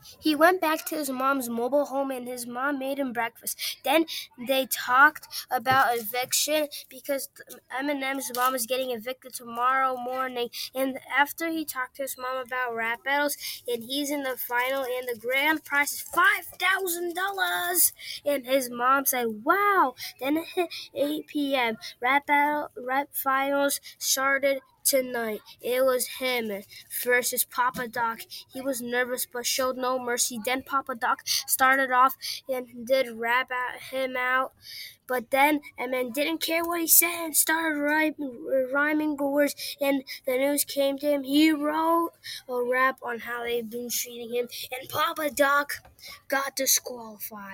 He went back to his mom's mobile home and his mom made him breakfast. Then they talked about eviction because Eminem's mom is getting evicted tomorrow morning. And after he talked to his mom about rap battles, and he's in the final, and the grand prize is $5,000. And his mom said, "Wow!" Then at 8 p.m., rap finals started tonight. It was him versus Papa Doc. He was nervous but showed no mercy. Then Papa Doc started off and did rap at him out. But then Eminem didn't care what he said and started rhyming the words. And the news came to him. He wrote a rap on how they've been treating him. And Papa Doc got disqualified.